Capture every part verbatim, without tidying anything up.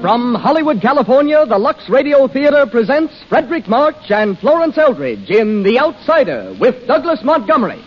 From Hollywood, California, the Lux Radio Theater presents Frederick March and Florence Eldridge in The Outsider with Douglas Montgomery.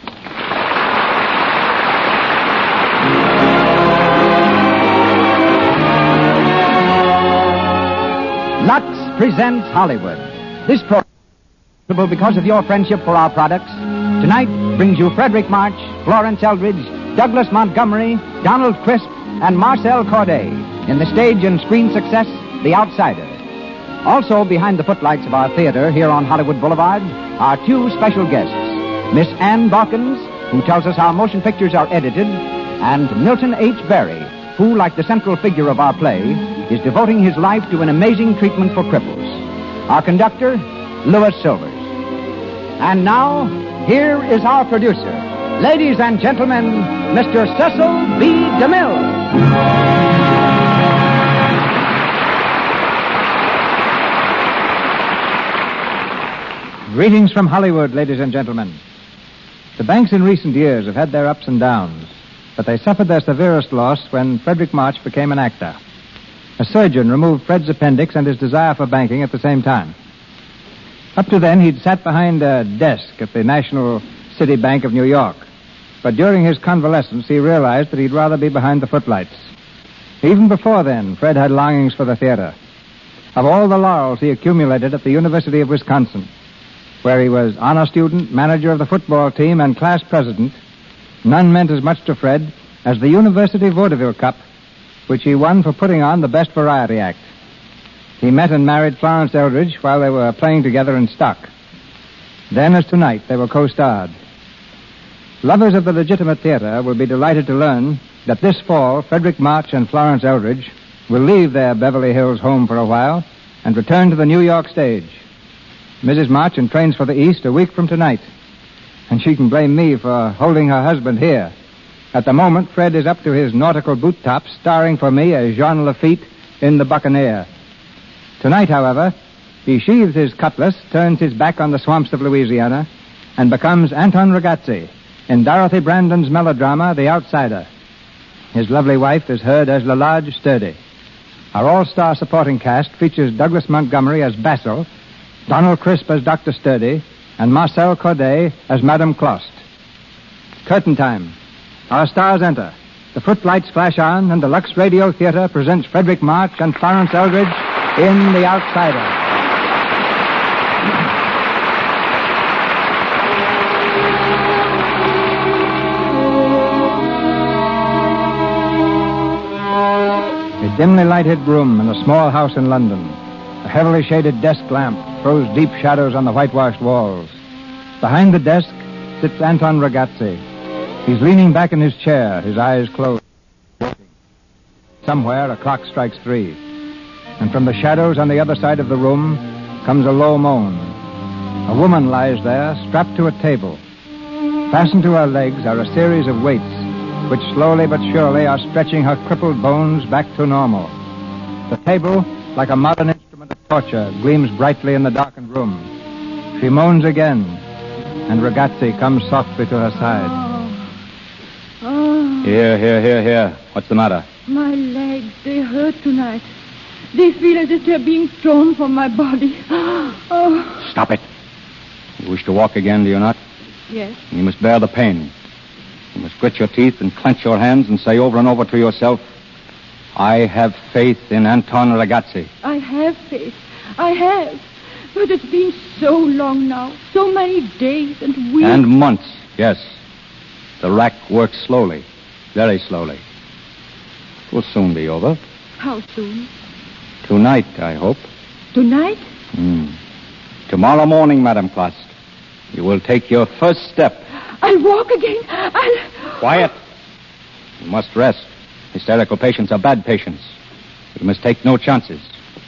Lux presents Hollywood. This program is possible because of your friendship for our products. Tonight brings you Frederick March, Florence Eldridge, Douglas Montgomery, Donald Crisp, and Marcel Corday in the stage and screen success, The Outsider. Also behind the footlights of our theater here on Hollywood Boulevard are two special guests, Miss Ann Dawkins, who tells us how motion pictures are edited, and Milton H. Berry, who, like the central figure of our play, is devoting his life to an amazing treatment for cripples. Our conductor, Louis Silvers. And now, here is our producer. Ladies and gentlemen, Mister Cecil B. DeMille. Greetings from Hollywood, ladies and gentlemen. The banks in recent years have had their ups and downs, but they suffered their severest loss when Frederick March became an actor. A surgeon removed Fred's appendix and his desire for banking at the same time. Up to then, he'd sat behind a desk at the National City Bank of New York. But during his convalescence, he realized that he'd rather be behind the footlights. Even before then, Fred had longings for the theater. Of all the laurels he accumulated at the University of Wisconsin, where he was honor student, manager of the football team, and class president, none meant as much to Fred as the University Vaudeville Cup, which he won for putting on the best variety act. He met and married Florence Eldridge while they were playing together in stock. Then, as tonight, they were co-starred. Lovers of the legitimate theater will be delighted to learn that this fall, Frederick March and Florence Eldridge will leave their Beverly Hills home for a while and return to the New York stage. Missus March entrains for the East a week from tonight, and she can blame me for holding her husband here. At the moment, Fred is up to his nautical boot tops, starring for me as Jean Lafitte in The Buccaneer. Tonight, however, he sheathes his cutlass, turns his back on the swamps of Louisiana, and becomes Anton Ragazzi in Dorothy Brandon's melodrama, The Outsider. His lovely wife is heard as Lalage Sturdy. Our all-star supporting cast features Douglas Montgomery as Basil, Donald Crisp as Doctor Sturdy, and Marcel Corday as Madame Clost. Curtain time. Our stars enter. The footlights flash on, and the Lux Radio Theater presents Frederick March and Florence Eldridge in The Outsider. A dimly lighted room in a small house in London. A heavily shaded desk lamp throws deep shadows on the whitewashed walls. Behind the desk sits Anton Ragazzi. He's leaning back in his chair, his eyes closed. Somewhere, a clock strikes three. And from the shadows on the other side of the room comes a low moan. A woman lies there, strapped to a table. Fastened to her legs are a series of weights, which slowly but surely are stretching her crippled bones back to normal. The table, like a modern instrument of torture, gleams brightly in the darkened room. She moans again, and Ragazzi comes softly to her side. Oh. Here, here, here, here. What's the matter? My legs, they hurt tonight. They feel as if they're being torn from my body. Oh. Stop it. You wish to walk again, do you not? Yes. You must bear the pain. You must grit your teeth and clench your hands and say over and over to yourself, I have faith in Anton Ragazzi. I have faith. I have. But it's been so long now. So many days and weeks. And months, yes. The rack works slowly. Very slowly. It will soon be over. How soon? Tonight, I hope. Tonight? Hmm. Tomorrow morning, Madame Clost, you will take your first step. I'll walk again. I'll... Quiet. You must rest. Hysterical patients are bad patients. You must take no chances.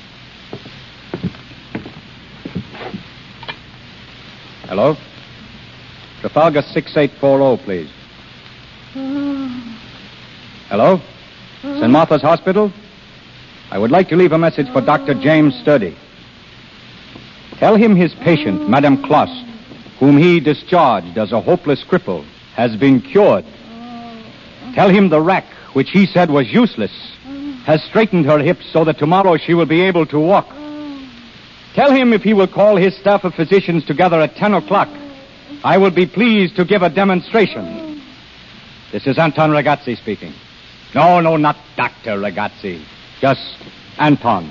Hello? Trafalgar six eight four zero, please. Oh. Hello? Oh. Saint Martha's Hospital? I would like to leave a message for Doctor James Sturdy. Tell him his patient, Madame Clost, whom he discharged as a hopeless cripple, has been cured. Tell him the rack, which he said was useless, has straightened her hips so that tomorrow she will be able to walk. Tell him if he will call his staff of physicians together at ten o'clock, I will be pleased to give a demonstration. This is Anton Ragazzi speaking. No, no, not Doctor Ragazzi. Just Anton.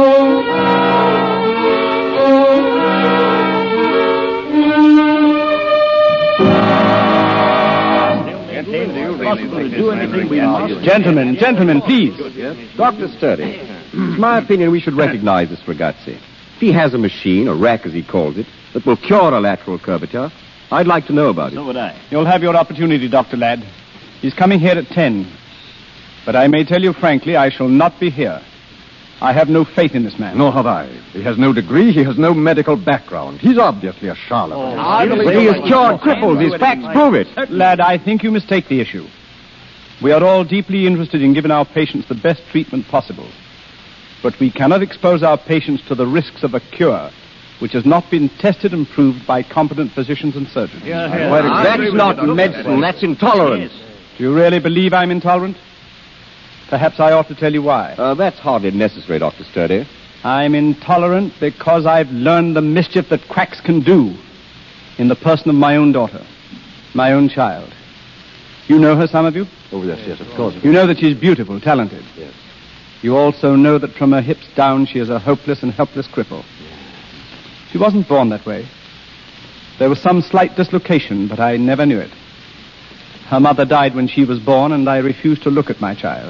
Gentlemen, gentlemen, please. Doctor Sturdy, it's my opinion we should recognize this Ragazzi. If he has a machine, a rack as he calls it, that will cure a lateral curvature, I'd like to know about it. So would I. You'll have your opportunity, Doctor Ladd. He's coming here at ten. But I may tell you frankly, I shall not be here. I have no faith in this man. Nor have I. He has no degree. He has no medical background. He's obviously a charlatan. Oh, but he has cured cripples. His facts prove it. Lad, I think you mistake the issue. We are all deeply interested in giving our patients the best treatment possible. But we cannot expose our patients to the risks of a cure which has not been tested and proved by competent physicians and surgeons. Yeah, yeah. Well, that's not medicine. That's intolerance. Do you really believe I'm intolerant? Perhaps I ought to tell you why. Uh, that's hardly necessary, Doctor Sturdy. I'm intolerant because I've learned the mischief that quacks can do in the person of my own daughter, my own child. You know her, some of you? Oh, yes, yes, of course. You know that she's beautiful, talented. Yes. You also know that from her hips down she is a hopeless and helpless cripple. She wasn't born that way. There was some slight dislocation, but I never knew it. Her mother died when she was born, and I refused to look at my child.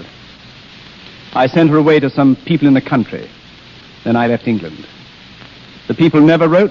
I sent her away to some people in the country. Then I left England. The people never wrote.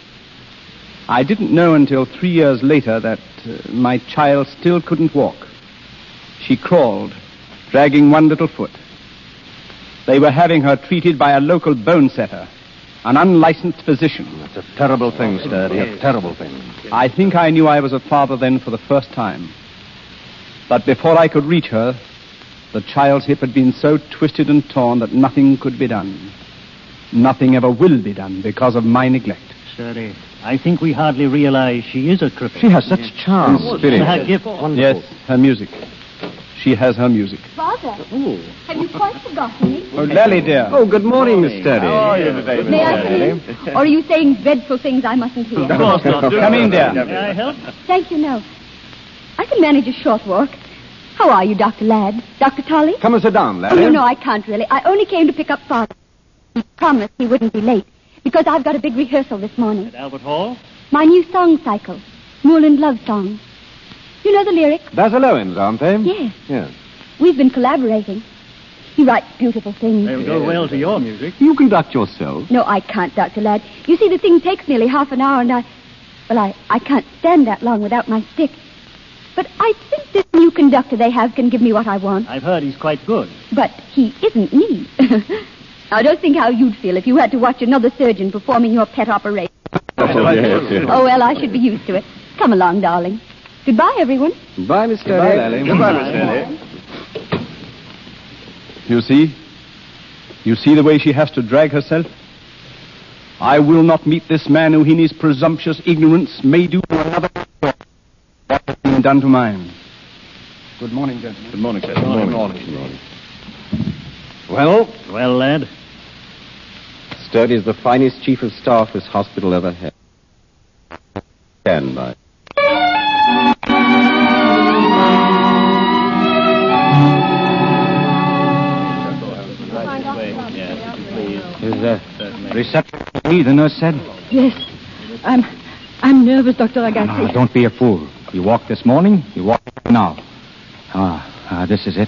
I didn't know until three years later that uh, my child still couldn't walk. She crawled, dragging one little foot. They were having her treated by a local bone setter, an unlicensed physician. That's a terrible thing, Sturdy, a terrible thing. I think I knew I was a father then for the first time. But before I could reach her, the child's hip had been so twisted and torn that nothing could be done. Nothing ever will be done because of my neglect. Sturdy, I think we hardly realize she is a cripple. She has such charm. And spirit. Her gift. Yes, her music. She has her music. Father, have you quite forgotten me? Oh, Lally, dear. Oh, good morning, Miss Sturdy. Oh, May I come in? Or are you saying dreadful things I mustn't hear? Of course not. Come in, dear. May I help? Thank you, no. I can manage a short walk. How are you, Doctor Ladd? Doctor Tolley? Come and sit down, Oh, Larry. no, no, I can't really. I only came to pick up Father. He promised he wouldn't be late, because I've got a big rehearsal this morning. At Albert Hall? My new song cycle, Moorland Love Song. You know the lyrics? Basil Owens, aren't they? Yes. Yes. We've been collaborating. He writes beautiful things. They'll go well to your music. You conduct yourself. No, I can't, Doctor Ladd. You see, the thing takes nearly half an hour, and I... Well, I, I can't stand that long without my stick. But I think this new conductor they have can give me what I want. I've heard he's quite good. But he isn't me. I don't think how you'd feel if you had to watch another surgeon performing your pet operation. Oh, yes, yes. Oh, well, I should be used to it. Come along, darling. Goodbye, everyone. Goodbye, Miss Sturdy. Goodbye, Lally. Goodbye, Miss Sturdy. You see? You see the way she has to drag herself? I will not meet this man who in his presumptuous ignorance may do to another what has been done to mine. Good morning, gentlemen. Good morning, sir. Good morning. Good morning. Good morning. Well? Well, lad? Sturdy is the finest chief of staff this hospital ever had. Stand by. Is a reception for me, the nurse said? Yes. I'm I'm nervous, Doctor Ragazzi. Ah, don't be a fool. You walked this morning, you walk now. Ah, ah, this is it.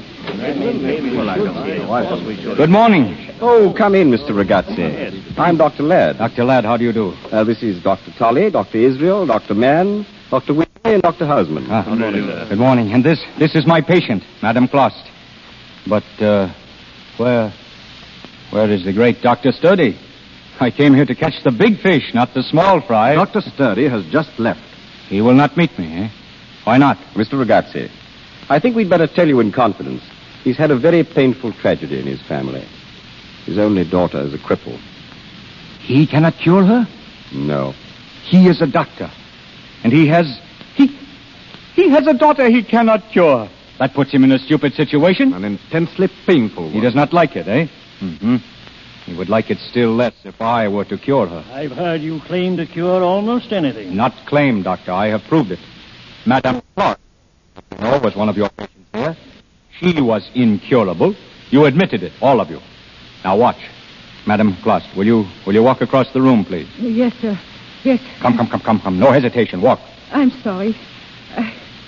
Good morning. Oh, come in, Mister Ragazzi. I'm Doctor Ladd. Doctor Ladd, how do you do? Uh, this is Doctor Tolley, Doctor Israel, Doctor Mann, Doctor Whitney, and Doctor Husband. Ah, good morning, sir. Good morning. And this this is my patient, Madame Klost. But, uh, where... Where is the great Doctor Sturdy? I came here to catch the big fish, not the small fry. Doctor Sturdy has just left. He will not meet me, eh? Why not? Mister Ragazzi, I think we'd better tell you in confidence. He's had a very painful tragedy in his family. His only daughter is a cripple. He cannot cure her? No. He is a doctor. And he has... He... He has a daughter he cannot cure. That puts him in a stupid situation. An intensely painful one. He does not like it, eh? Mm-hmm. He would like it still less if I were to cure her. I've heard you claim to cure almost anything. Not claim, Doctor. I have proved it. Madame Clark, you know, was one of your patients here. She was incurable. You admitted it, all of you. Now watch. Madame Klost, will you will you walk across the room, please? Yes, sir. Yes. Come, come, come, come, come. No hesitation. Walk. I'm sorry. Uh,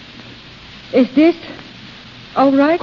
is this all right?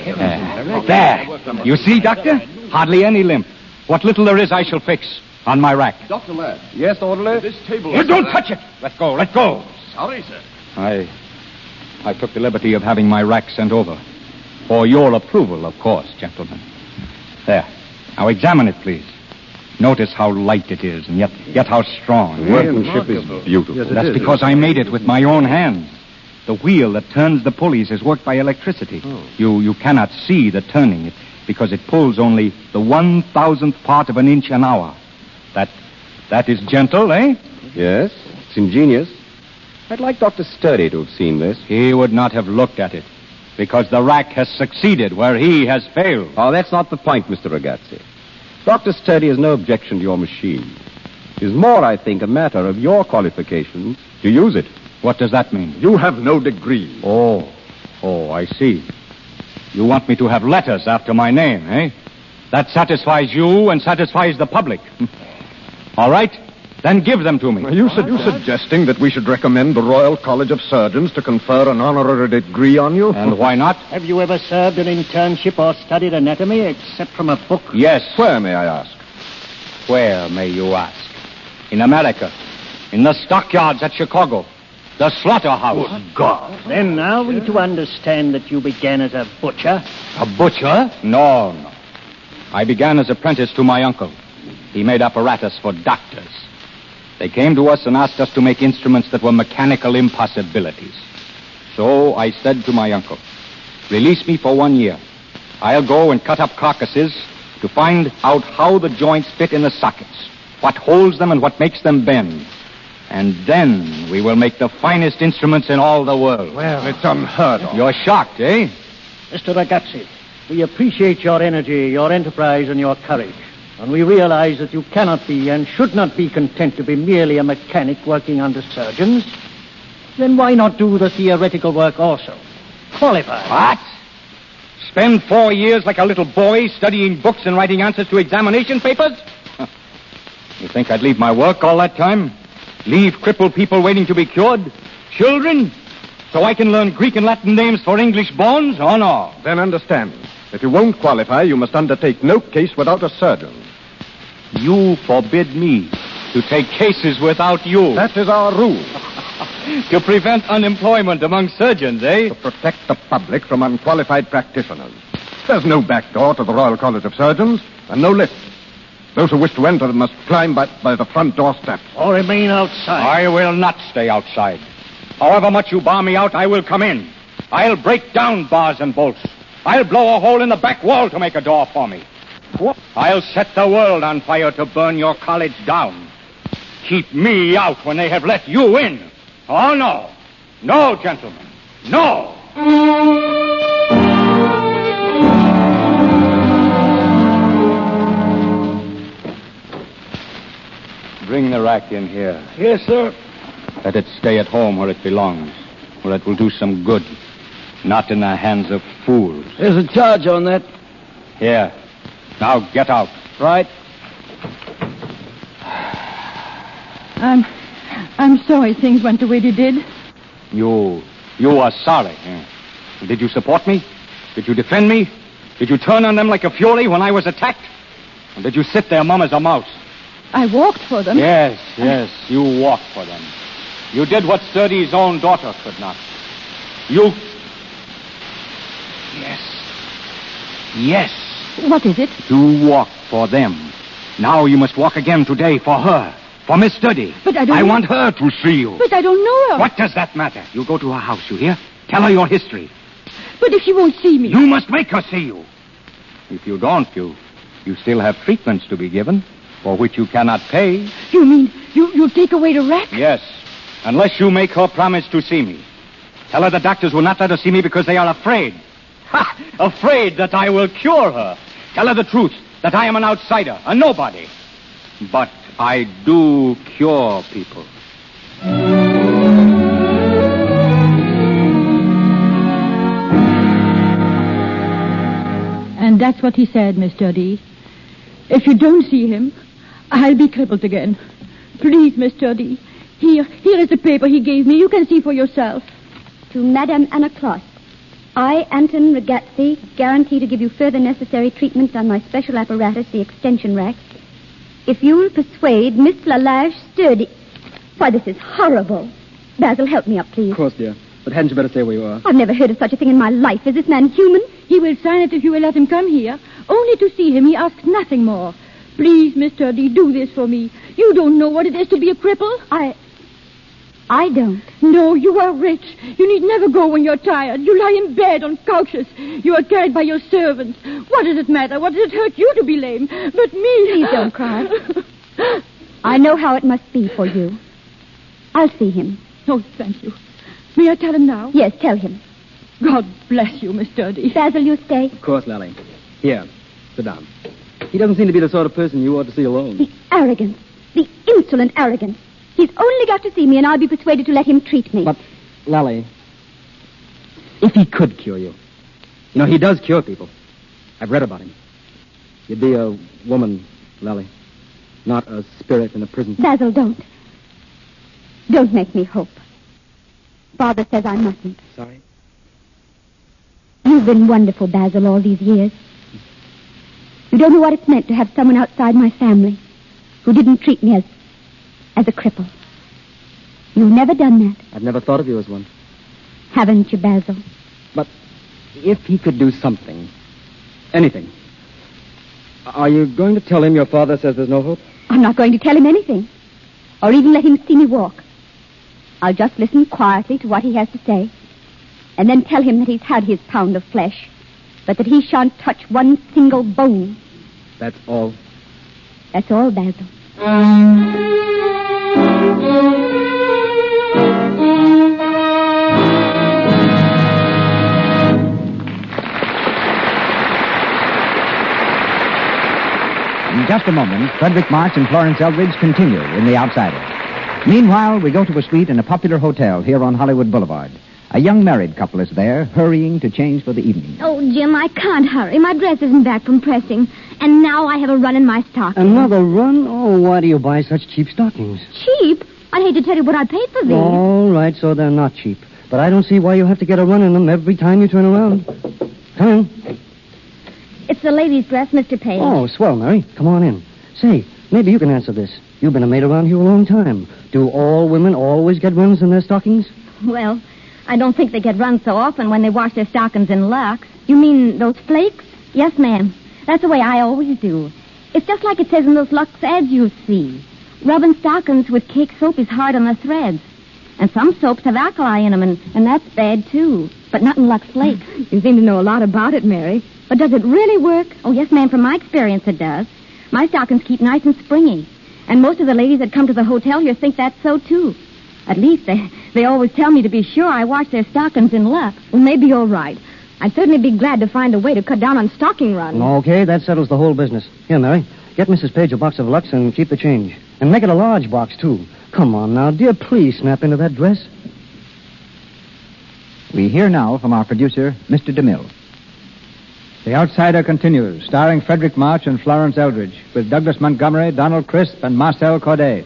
Uh, there. You see, Doctor? Hardly any limp. What little there is, I shall fix on my rack. Doctor Ladd. Yes, orderly? This table... You don't touch it! Let go, let go. Sorry, sir. I... I took the liberty of having my rack sent over. For your approval, of course, gentlemen. There. Now examine it, please. Notice how light it is, and yet yet how strong. The workmanship is beautiful. Yes, That's is. because I made it with my own hands. The wheel that turns the pulleys is worked by electricity. Oh. You you cannot see the turning it because it pulls only the one thousandth part of an inch an hour. That that is gentle, eh? Yes, it's ingenious. I'd like Doctor Sturdy to have seen this. He would not have looked at it because the rack has succeeded where he has failed. Oh, that's not the point, Mister Ragazzi. Doctor Sturdy has no objection to your machine. It is more, I think, a matter of your qualifications to use it. What does that mean? You have no degree. Oh, oh, I see. You want me to have letters after my name, eh? That satisfies you and satisfies the public. All right, then give them to me. Are you, su- you suggesting that we should recommend the Royal College of Surgeons to confer an honorary degree on you? And why not? Have you ever served an internship or studied anatomy except from a book? Yes. Where, may I ask? Where, may you ask? In America. In the stockyards at Chicago. The slaughterhouse. Good God. Then are we to understand that you began as a butcher? A butcher? No, no. I began as apprentice to my uncle. He made apparatus for doctors. They came to us and asked us to make instruments that were mechanical impossibilities. So I said to my uncle, release me for one year. I'll go and cut up carcasses to find out how the joints fit in the sockets, what holds them and what makes them bend. And then we will make the finest instruments in all the world. Well, it's unheard of. You're shocked, eh? Mister Ragazzi, we appreciate your energy, your enterprise, and your courage. And we realize that you cannot be and should not be content to be merely a mechanic working under surgeons. Then why not do the theoretical work also? Qualify. What? Spend four years like a little boy studying books and writing answers to examination papers? You think I'd leave my work all that time? Leave crippled people waiting to be cured? Children? So I can learn Greek and Latin names for English bones? Oh, no. Then understand. If you won't qualify, you must undertake no case without a surgeon. You forbid me to take cases without you. That is our rule. To prevent unemployment among surgeons, eh? To protect the public from unqualified practitioners. There's no back door to the Royal College of Surgeons, and no lift. Those who wish to enter must climb by, by the front door steps. Or remain outside. I will not stay outside. However much you bar me out, I will come in. I'll break down bars and bolts. I'll blow a hole in the back wall to make a door for me. I'll set the world on fire to burn your college down. Keep me out when they have let you in. Oh, no. No, gentlemen. No. Bring the rack in here. Yes, sir. Let it stay at home where it belongs, where it will do some good, not in the hands of fools. There's a charge on that. Here. Now get out. Right. I'm, I'm sorry things went the way they did. You, you are sorry. Eh? Did you support me? Did you defend me? Did you turn on them like a fury when I was attacked? Or did you sit there mum as a mouse? I walked for them. Yes, yes, you walked for them. You did what Sturdy's own daughter could not. You... Yes. Yes. What is it? You walked for them. Now you must walk again today for her. For Miss Sturdy. But I don't... I know... want her to see you. But I don't know her. What does that matter? You go to her house, you hear? Tell her your history. But if she won't see me... You must make her see you. If you don't, you... You still have treatments to be given, for which you cannot pay. You mean you, you'll take away the rack? Yes, unless you make her promise to see me. Tell her the doctors will not let her see me because they are afraid. Ha! Afraid that I will cure her. Tell her the truth, that I am an outsider, a nobody. But I do cure people. And that's what he said, Mister D. If you don't see him, I'll be crippled again. Please, Mister D. Here, here is the paper he gave me. You can see for yourself. To Madame Anna Kloss. I, Anton Ragazzi, guarantee to give you further necessary treatment on my special apparatus, the extension rack. If you'll persuade Miss Lalage Sturdy... Why, this is horrible. Basil, help me up, please. Of course, dear. But hadn't you better stay where you are? I've never heard of such a thing in my life. Is this man human? He will sign it if you will let him come here. Only to see him. He asks nothing more. Please, Mister D, do this for me. You don't know what it is to be a cripple. I... I don't. No, you are rich. You need never go when you're tired. You lie in bed on couches. You are carried by your servants. What does it matter? What does it hurt you to be lame? But me... Please don't cry. I know how it must be for you. I'll see him. Oh, thank you. May I tell him now? Yes, tell him. God bless you, Miss Sturdy. Basil, you stay. Of course, Lally. Here, sit down. He doesn't seem to be the sort of person you ought to see alone. The arrogance. The insolent arrogance. He's only got to see me, and I'll be persuaded to let him treat me. But, Lally, if he could cure you. You know, he does cure people. I've read about him. You'd be a woman, Lally. Not a spirit in a prison. Basil, don't. Don't make me hope. Father says I mustn't. Sorry? You've been wonderful, Basil, all these years. You don't know what it's meant to have someone outside my family who didn't treat me as as a cripple. You've never done that. I've never thought of you as one. Haven't you, Basil? But if he could do something, anything, are you going to tell him your father says there's no hope? I'm not going to tell him anything, or even let him see me walk. I'll just listen quietly to what he has to say, and then tell him that he's had his pound of flesh, but that he shan't touch one single bone. That's all? That's all, Basil. In just a moment, Frederick March and Florence Eldridge continue in The Outsider. Meanwhile, we go to a suite in a popular hotel here on Hollywood Boulevard. A young married couple is there, hurrying to change for the evening. Oh, Jim, I can't hurry. My dress isn't back from pressing. And now I have a run in my stockings. Another run? Oh, why do you buy such cheap stockings? Cheap? I'd hate to tell you what I paid for these. All right, so they're not cheap. But I don't see why you have to get a run in them every time you turn around. Come in. It's the lady's dress, Mister Page. Oh, swell, Mary. Come on in. Say, maybe you can answer this. You've been a maid around here a long time. Do all women always get runs in their stockings? Well, I don't think they get runs so often when they wash their stockings in Lux. You mean those flakes? Yes, ma'am. That's the way I always do. It's just like it says in those Lux ads you see. Rubbing stockings with cake soap is hard on the threads. And some soaps have alkali in them, and, and that's bad, too. But not in Lux Flakes. You seem to know a lot about it, Mary. But does it really work? Oh, yes, ma'am. From my experience, it does. My stockings keep nice and springy. And most of the ladies that come to the hotel here think that's so, too. At least they, they always tell me to be sure I wash their stockings in Lux. Well, maybe you're right. I'd certainly be glad to find a way to cut down on stocking runs. Okay, that settles the whole business. Here, Mary, get Missus Page a box of Lux and keep the change. And make it a large box, too. Come on now, dear, please snap into that dress. We hear now from our producer, Mister DeMille. The Outsider continues, starring Frederick March and Florence Eldridge, with Douglas Montgomery, Donald Crisp, and Marcel Corday.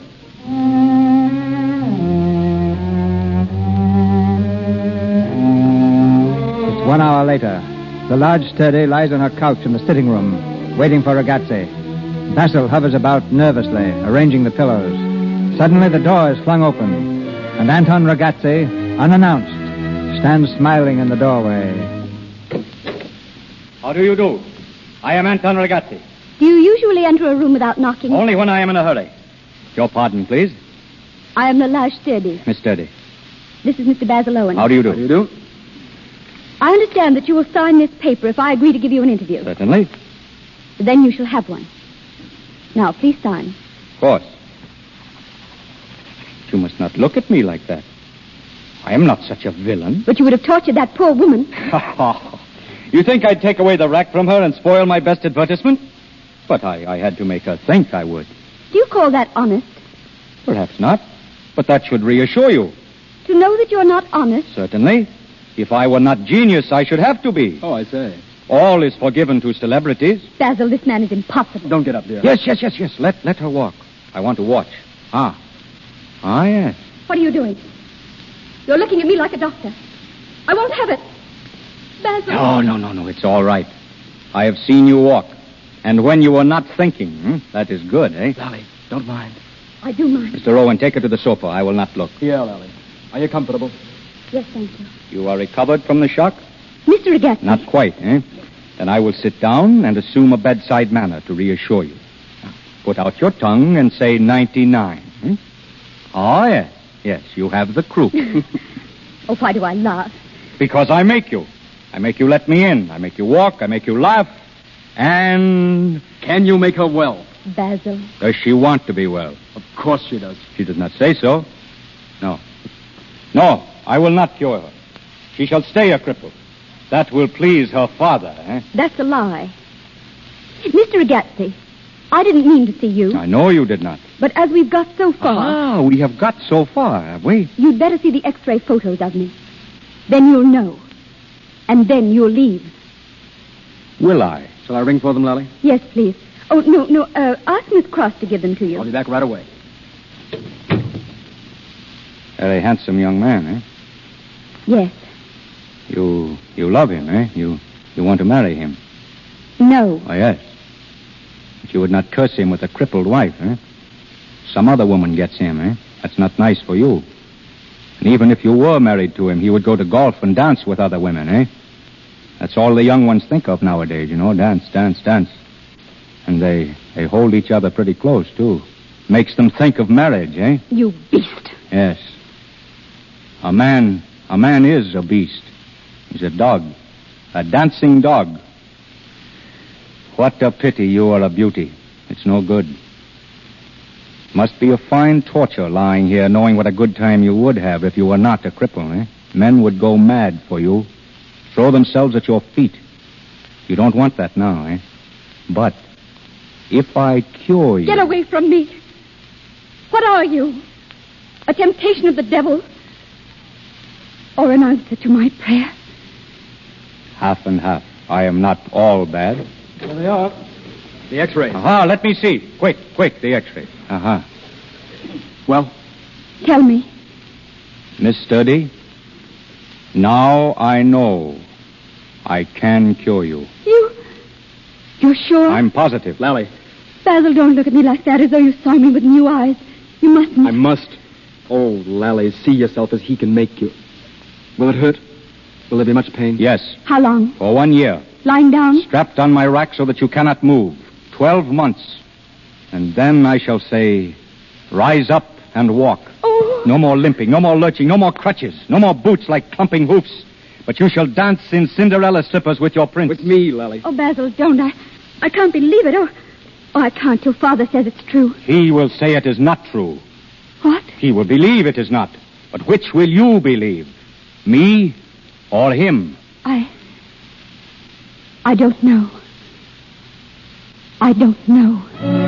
It's one hour later. The large Sturdy lies on her couch in the sitting room, waiting for Ragazzi. Basil hovers about nervously, arranging the pillows. Suddenly, the door is flung open, and Anton Ragazzi, unannounced, stands smiling in the doorway. How do you do? I am Anton Ragazzi. Do you usually enter a room without knocking? Only when I am in a hurry. Your pardon, please. I am Lalage Sturdy. Miss Sturdy. This is Mister Basil Owen. How do you do? How do you do? I understand that you will sign this paper if I agree to give you an interview. Certainly. Then you shall have one. Now, please sign. Of course. You must not look at me like that. I am not such a villain. But you would have tortured that poor woman. You think I'd take away the rack from her and spoil my best advertisement? But I, I had to make her think I would. Do you call that honest? Perhaps not. But that should reassure you. To know that you're not honest? Certainly. If I were not genius, I should have to be. Oh, I say. All is forgiven to celebrities. Basil, this man is impossible. Don't get up, dear. Yes, yes, yes, yes. Let, let her walk. I want to watch. Ah. Ah, yes. What are you doing? You're looking at me like a doctor. I won't have it. Basil. No, no, no, no. It's all right. I have seen you walk. And when you are not thinking, hmm, that is good, eh? Lally, don't mind. I do mind. Mister Owen, take her to the sofa. I will not look. Here, Lally. Are you comfortable? Yes, thank you. You are recovered from the shock? Mister Agatsby. Not quite, eh? Then I will sit down and assume a bedside manner to reassure you. Now, put out your tongue and say ninety-nine. Hmm? Oh, yes. Yes, you have the croup. Oh, why do I laugh? Because I make you. I make you let me in. I make you walk. I make you laugh. And... Can you make her well? Basil. Does she want to be well? Of course she does. She does not say so. No. No, I will not cure her. She shall stay a cripple. That will please her father, eh? That's a lie. Mister Agatsby, I didn't mean to see you. I know you did not. But as we've got so far... Ah, we have got so far, have we? You'd better see the X-ray photos of me. Then you'll know. And then you'll leave. Will I? Shall I ring for them, Lally? Yes, please. Oh, no, no. Uh, ask Miss Cross to give them to you. I'll be back right away. Very handsome young man, eh? Yes. You you love him, eh? You you want to marry him? No. Oh, yes. But you would not curse him with a crippled wife, eh? Some other woman gets him, eh? That's not nice for you. And even if you were married to him, he would go to golf and dance with other women, eh? That's all the young ones think of nowadays, you know, dance, dance, dance. And they, they hold each other pretty close, too. Makes them think of marriage, eh? You beast. Yes. A man, a man is a beast. He's a dog. A dancing dog. What a pity you are a beauty. It's no good. Must be a fine torture lying here knowing what a good time you would have if you were not a cripple, eh? Men would go mad for you. Throw themselves at your feet. You don't want that now, eh? But if I cure you... Get away from me. What are you? A temptation of the devil? Or an answer to my prayer? Half and half. I am not all bad. There they are. The X-rays. Aha, let me see. Quick, quick, the X-ray. Aha. Well? Tell me. Miss Sturdy, now I know I can cure you. You... You're sure? I'm positive. Lally. Basil, don't look at me like that as though you saw me with new eyes. You mustn't. I must. Oh, Lally, see yourself as he can make you. Will it hurt? Will there be much pain? Yes. How long? For one year. Lying down? Strapped on my rack so that you cannot move. Twelve months. And then I shall say, rise up and walk. Oh. No more limping, no more lurching, no more crutches, no more boots like clumping hoofs. But you shall dance in Cinderella slippers with your prince. With me, Lally. Oh, Basil, don't. I I can't believe it. Oh, oh, I can't till Father says it's true. He will say it is not true. What? He will believe it is not. But which will you believe? Me or him? I... I don't know. I don't know.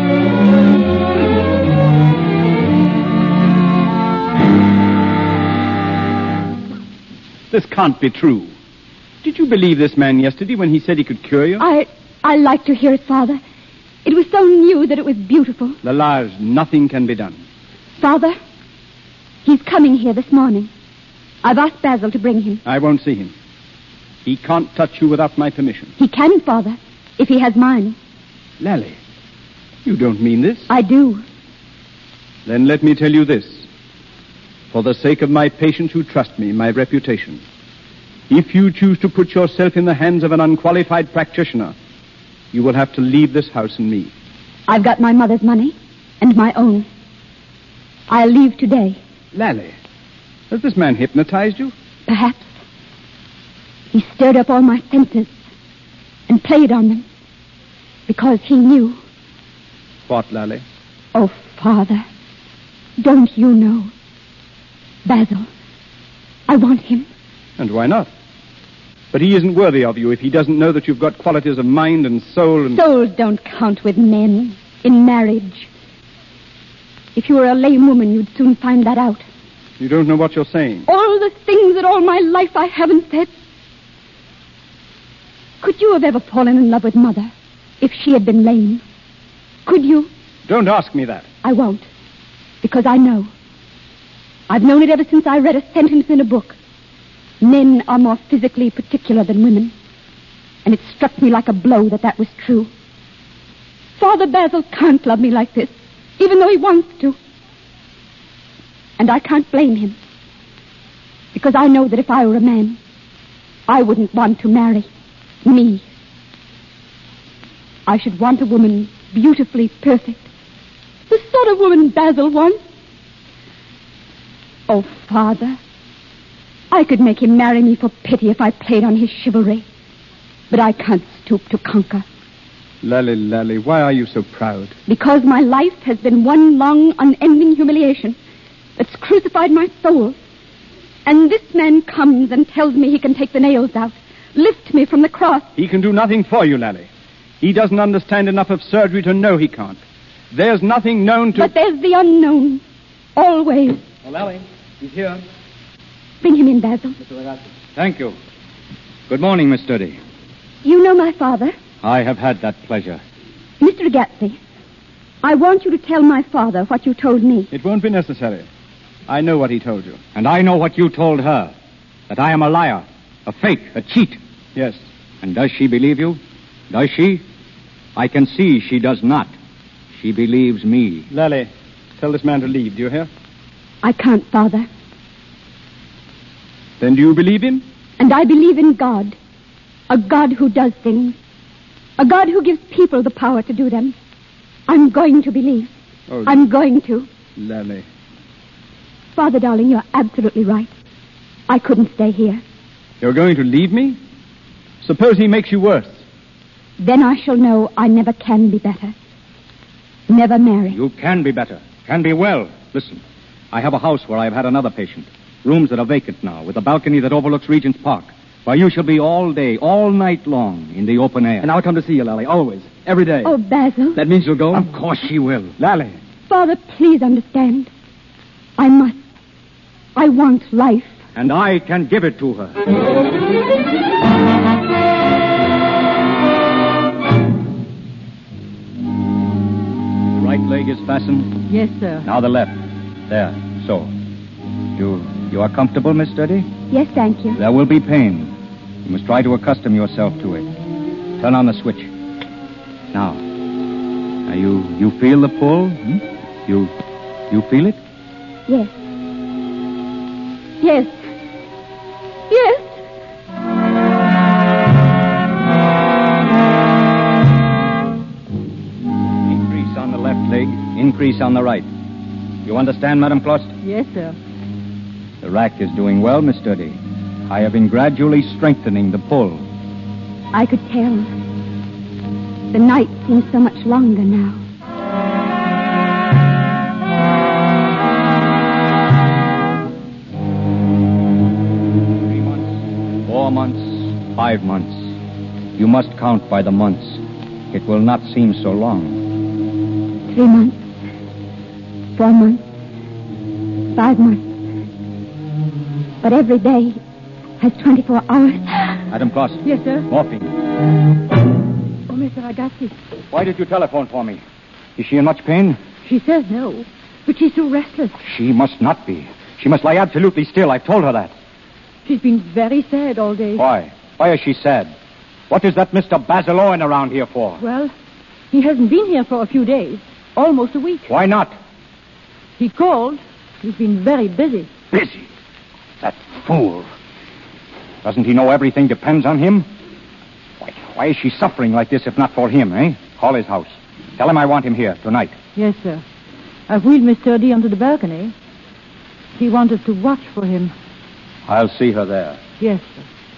This can't be true. Did you believe this man yesterday when he said he could cure you? I... I like to hear it, Father. It was so new that it was beautiful. Lalage, nothing can be done. Father, he's coming here this morning. I've asked Basil to bring him. I won't see him. He can't touch you without my permission. He can, Father, if he has mine. Lally, you don't mean this? I do. Then let me tell you this. For the sake of my patients who trust me, my reputation, if you choose to put yourself in the hands of an unqualified practitioner, you will have to leave this house and me. I've got my mother's money and my own. I'll leave today. Lally, has this man hypnotized you? Perhaps. He stirred up all my senses and played on them because he knew. What, Lally? Oh, Father, don't you know? Basil, I want him. And why not? But he isn't worthy of you if he doesn't know that you've got qualities of mind and soul and... Souls don't count with men in marriage. If you were a lame woman, you'd soon find that out. You don't know what you're saying. All the things that all my life I haven't said. Could you have ever fallen in love with Mother if she had been lame? Could you? Don't ask me that. I won't. Because I know. I've known it ever since I read a sentence in a book. Men are more physically particular than women. And it struck me like a blow that that was true. Father Basil can't love me like this, even though he wants to. And I can't blame him. Because I know that if I were a man, I wouldn't want to marry me. I should want a woman beautifully perfect. The sort of woman Basil wants. Oh, Father, I could make him marry me for pity if I played on his chivalry. But I can't stoop to conquer. Lally, Lally, why are you so proud? Because my life has been one long, unending humiliation that's crucified my soul. And this man comes and tells me he can take the nails out, lift me from the cross. He can do nothing for you, Lally. He doesn't understand enough of surgery to know he can't. There's nothing known to... But there's the unknown. Always. Oh, Lally, he's here. Bring him in, Basil. Thank you. Good morning, Miss Sturdy. You know my father? I have had that pleasure. Mister Ragazzi, I want you to tell my father what you told me. It won't be necessary. I know what he told you. And I know what you told her. That I am a liar, a fake, a cheat. Yes. And does she believe you? Does she? I can see she does not. She believes me. Lally, tell this man to leave, do you hear? I can't, Father. Then do you believe him? And I believe in God. A God who does things. A God who gives people the power to do them. I'm going to believe. Oh, I'm going to. Lally. Father, darling, you're absolutely right. I couldn't stay here. You're going to leave me? Suppose he makes you worse. Then I shall know I never can be better. Never marry. You can be better. Can be well. Listen, I have a house where I've had another patient. Rooms that are vacant now, with a balcony that overlooks Regent's Park. Where you shall be all day, all night long, in the open air. And I'll come to see you, Lally, always. Every day. Oh, Basil. That means you'll go? Of course she will. Lally. Father, please understand. I must. I want life. And I can give it to her. The right leg is fastened. Yes, sir. Now the left. There. So. You you are comfortable, Miss Sturdy? Yes, thank you. There will be pain. You must try to accustom yourself to it. Turn on the switch. Now. Now you you feel the pull? Hmm? You you feel it? Yes. Yes. Yes. Increase on the left leg, increase on the right. You understand, Madame Clost? Yes, sir. The rack is doing well, Miss Sturdy. I have been gradually strengthening the pull. I could tell. The night seems so much longer now. Three months, four months, five months. You must count by the months. It will not seem so long. Three months. Four months. Five months. But every day has twenty-four hours. Madame Clost. Yes, sir. Morphine. Oh, Mister Ragazzi. Why did you telephone for me? Is she in much pain? She says no, but she's so restless. She must not be. She must lie absolutely still. I've told her that. She's been very sad all day. Why? Why is she sad? What is that Mister Basil Owen around here for? Well, he hasn't been here for a few days. Almost a week. Why not? He called. He's been very busy. Busy? That fool. Doesn't he know everything depends on him? Why, why is she suffering like this if not for him, eh? Call his house. Tell him I want him here tonight. Yes, sir. I've wheeled Miss Sturdy onto the balcony. He wanted to watch for him. I'll see her there. Yes, sir.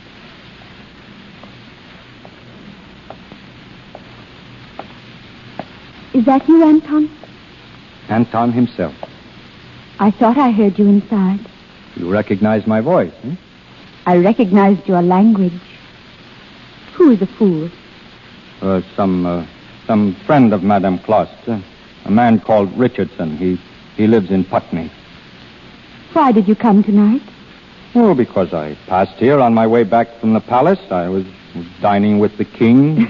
Is that you, Anton? Anton himself. I thought I heard you inside. You recognize my voice, eh? I recognized your language. Who is a fool? Uh, some, uh, some friend of Madame Clost. Uh, a man called Richardson. He, he lives in Putney. Why did you come tonight? Oh, because I passed here on my way back from the palace. I was dining with the king.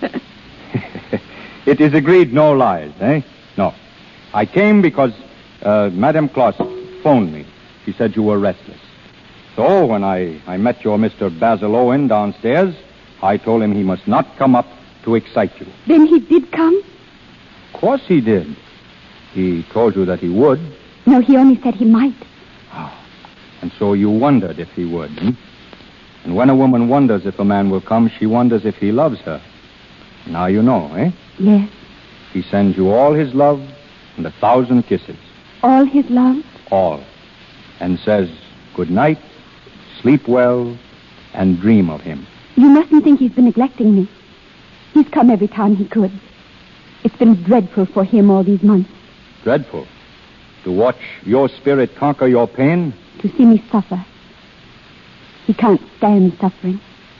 It is agreed, no lies, eh? No. I came because uh, Madame Clost phoned me. She said you were restless. So when I, I met your Mister Basil Owen downstairs, I told him he must not come up to excite you. Then he did come? Of course he did. He told you that he would. No, he only said he might. And so you wondered if he would, hmm? And when a woman wonders if a man will come, she wonders if he loves her. Now you know, eh? Yes. He sends you all his love and a thousand kisses. All his love? All. And says, good night, sleep well, and dream of him. You mustn't think he's been neglecting me. He's come every time he could. It's been dreadful for him all these months. Dreadful? To watch your spirit conquer your pain? To see me suffer. He can't stand suffering.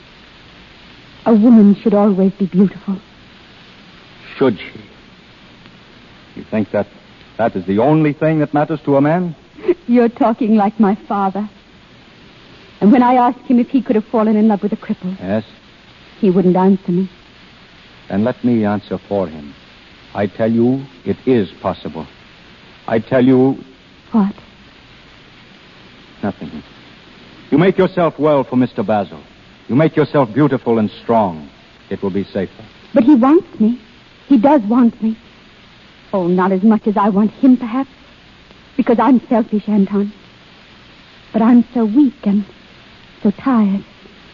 A woman should always be beautiful. Should she? You think that that is the only thing that matters to a man? You're talking like my father. And when I asked him if he could have fallen in love with a cripple... Yes? He wouldn't answer me. Then let me answer for him. I tell you, it is possible. I tell you... What? Nothing. You make yourself well for Mister Basil. You make yourself beautiful and strong. It will be safer. But he wants me. He does want me. Oh, not as much as I want him, perhaps. Because I'm selfish, Anton. But I'm so weak and so tired.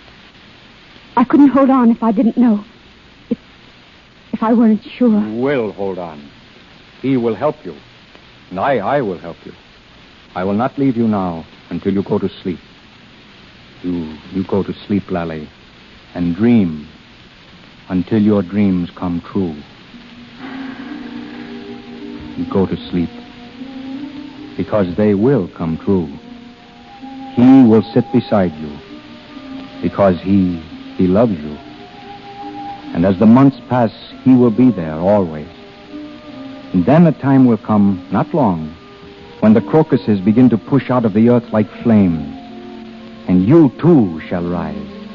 I couldn't hold on if I didn't know. If, if I weren't sure. You will hold on. He will help you. And I, I will help you. I will not leave you now until you go to sleep. You, you go to sleep, Lally, and dream until your dreams come true. You go to sleep because they will come true. He will sit beside you because he, he loves you. And as the months pass, he will be there always. And then a time will come, not long, when the crocuses begin to push out of the earth like flames, and you too shall rise.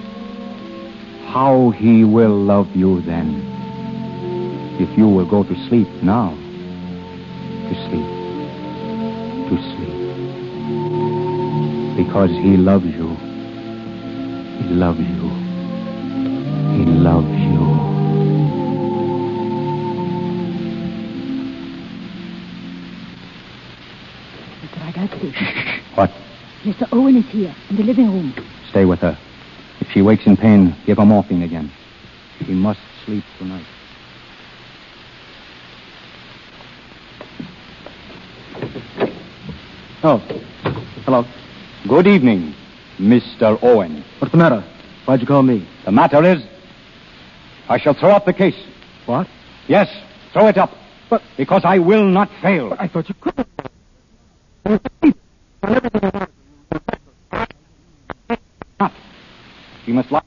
How he will love you then, if you will go to sleep now. To sleep. To sleep. Because he loves you. He loves you. He loves you. What? Mister Owen is here, in the living room. Stay with her. If she wakes in pain, give her morphine again. She must sleep tonight. Oh. Hello. Good evening, Mister Owen. What's the matter? Why'd you call me? The matter is, I shall throw up the case. What? Yes, throw it up. But... Because I will not fail. But I thought you could. She must lie.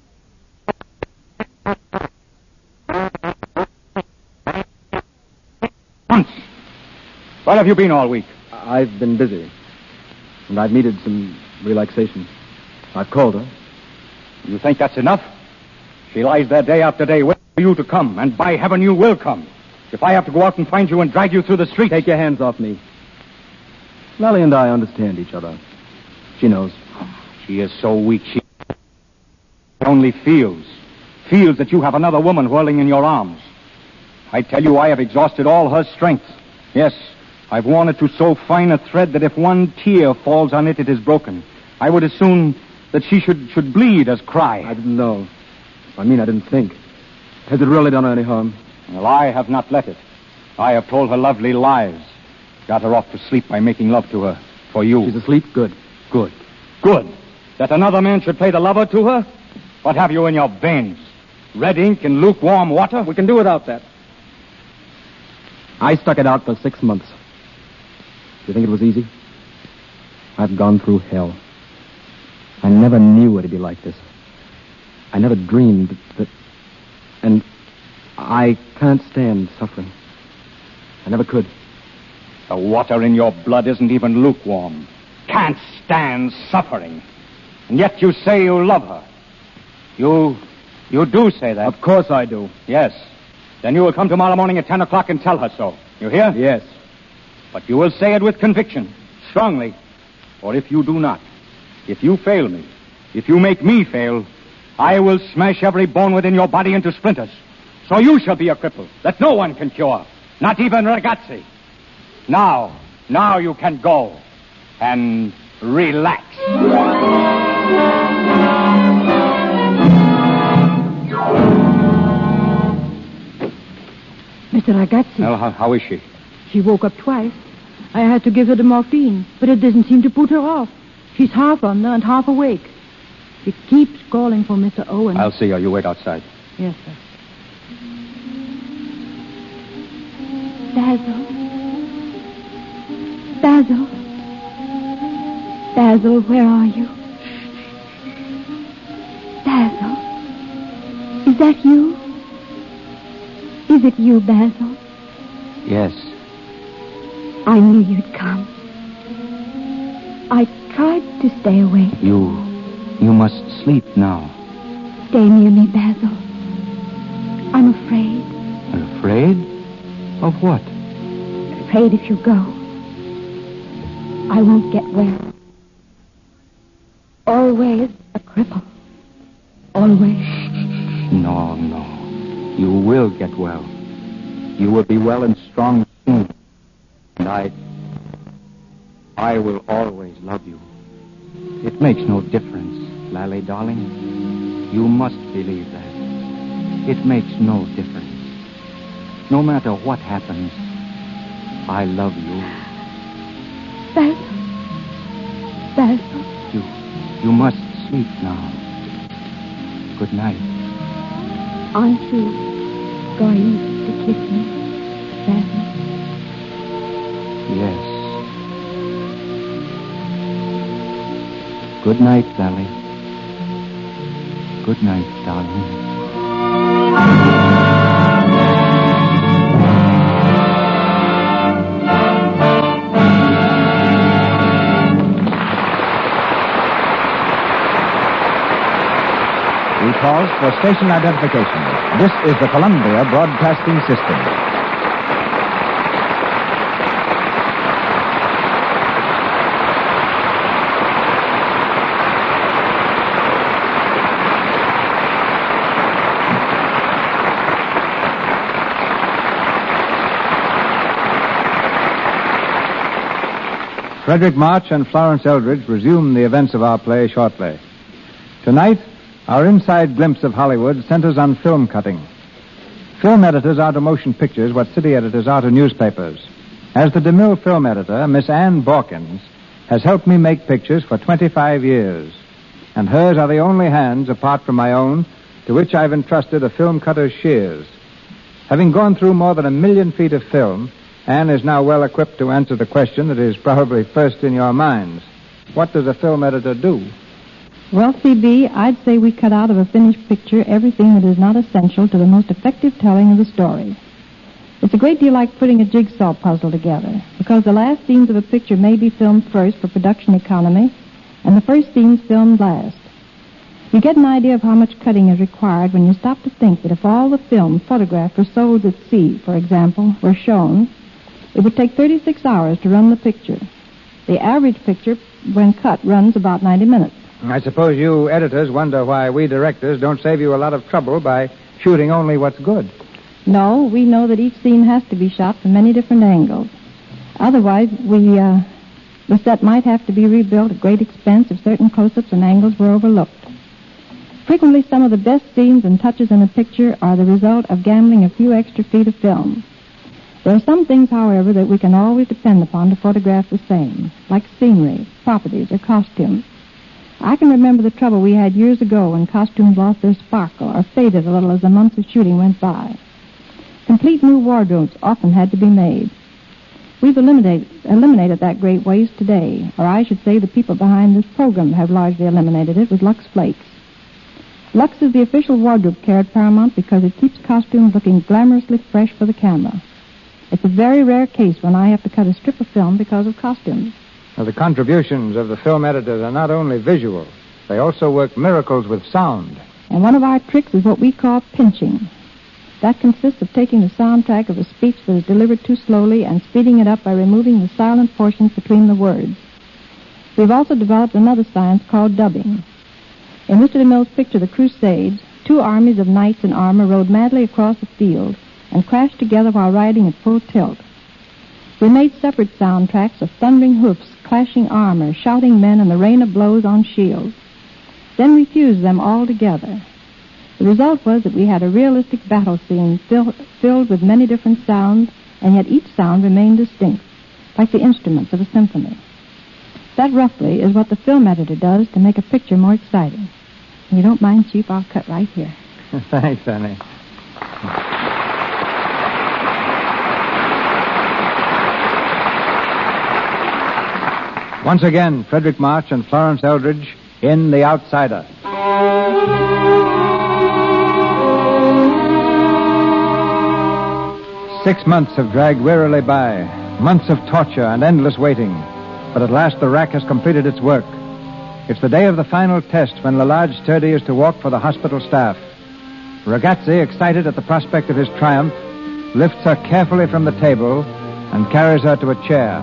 Once. Where have you been all week? I've been busy. And I've needed some relaxation. I've called her. You think that's enough? She lies there day after day waiting for you to come, and by heaven you will come. If I have to go out and find you and drag you through the street... Take your hands off me. Lally and I understand each other. She knows. She is so weak, she only feels. Feels that you have another woman whirling in your arms. I tell you, I have exhausted all her strength. Yes, I've worn it to so fine a thread that if one tear falls on it, it is broken. I would as soon that she should, should bleed as cry. I didn't know. I mean, I didn't think. Has it really done her any harm? Well, I have not let it. I have told her lovely lies. Got her off to sleep by making love to her. For you. She's asleep? Good. Good. Good. That another man should play the lover to her? What have you in your veins? Red ink and lukewarm water? We can do without that. I stuck it out for six months. Do you think it was easy? I've gone through hell. I never knew it'd be like this. I never dreamed that... And I can't stand suffering. I never could. The water in your blood isn't even lukewarm. Can't stand suffering. And yet you say you love her. You... you do say that. Of course I do. Yes. Then you will come tomorrow morning at ten o'clock and tell her so. You hear? Yes. But you will say it with conviction, strongly. Or if you do not, if you fail me, if you make me fail, I will smash every bone within your body into splinters. So you shall be a cripple that no one can cure, not even Ragazzi. Now, now you can go and relax. Mister Ragazzi. Well, how, how is she? She woke up twice. I had to give her the morphine, but it doesn't seem to put her off. She's half under and half awake. She keeps calling for Mister Owen. I'll see her. You wait outside. Yes, sir. Basil. Basil. Basil, where are you? Basil. Is that you? Is it you, Basil? Yes. I knew you'd come. I tried to stay awake. You... you must sleep now. Stay near me, Basil. I'm afraid. Afraid? Of what? Afraid if you go, I won't get well. Always a cripple. Always. No, no. You will get well. You will be well and strong soon. And I... I will always love you. It makes no difference, Lally, darling. You must believe that. It makes no difference. No matter what happens, I love you. Basil. Basil. You, you must sleep now. Good night. Aren't you going to kiss me, Basil? Yes. Good night, Sally. Good night, darling. We pause for station identification. This is the Columbia Broadcasting System. Frederick March and Florence Eldridge resume the events of our play shortly. Tonight, our inside glimpse of Hollywood centers on film cutting. Film editors are to motion pictures what city editors are to newspapers. As the DeMille film editor, Miss Ann Borkins has helped me make pictures for twenty-five years. And hers are the only hands, apart from my own, to which I've entrusted a film cutter's shears. Having gone through more than a million feet of film, Ann is now well equipped to answer the question that is probably first in your minds. What does a film editor do? Well, C B, I'd say we cut out of a finished picture everything that is not essential to the most effective telling of the story. It's a great deal like putting a jigsaw puzzle together, because the last scenes of a picture may be filmed first for production economy, and the first scenes filmed last. You get an idea of how much cutting is required when you stop to think that if all the film photographed or sold at sea, for example, were shown, it would take thirty-six hours to run the picture. The average picture, when cut, runs about ninety minutes. I suppose you editors wonder why we directors don't save you a lot of trouble by shooting only what's good. No, we know that each scene has to be shot from many different angles. Otherwise, we, uh, the set might have to be rebuilt at great expense if certain close-ups and angles were overlooked. Frequently, some of the best scenes and touches in a picture are the result of gambling a few extra feet of film. There are some things, however, that we can always depend upon to photograph the same, like scenery, properties, or costumes. I can remember the trouble we had years ago when costumes lost their sparkle or faded a little as the months of shooting went by. Complete new wardrobes often had to be made. We've eliminated, eliminated that great waste today, or I should say the people behind this program have largely eliminated it with Lux Flakes. Lux is the official wardrobe care at Paramount because it keeps costumes looking glamorously fresh for the camera. It's a very rare case when I have to cut a strip of film because of costumes. Well, the contributions of the film editors are not only visual, they also work miracles with sound. And one of our tricks is what we call pinching. That consists of taking the soundtrack of a speech that is delivered too slowly and speeding it up by removing the silent portions between the words. We've also developed another science called dubbing. In Mister DeMille's picture, The Crusades, two armies of knights in armor rode madly across the field and crashed together while riding at full tilt. We made separate soundtracks of thundering hoofs, clashing armor, shouting men, and the rain of blows on shields. Then we fused them all together. The result was that we had a realistic battle scene fill, filled with many different sounds, and yet each sound remained distinct, like the instruments of a symphony. That, roughly, is what the film editor does to make a picture more exciting. If you don't mind, Chief, I'll cut right here. Thanks, Annie. Once again, Frederick March and Florence Eldridge in The Outsider. Six months have dragged wearily by, months of torture and endless waiting. But at last the rack has completed its work. It's the day of the final test when Lalage Sturdy is to walk for the hospital staff. Ragazzi, excited at the prospect of his triumph, lifts her carefully from the table and carries her to a chair.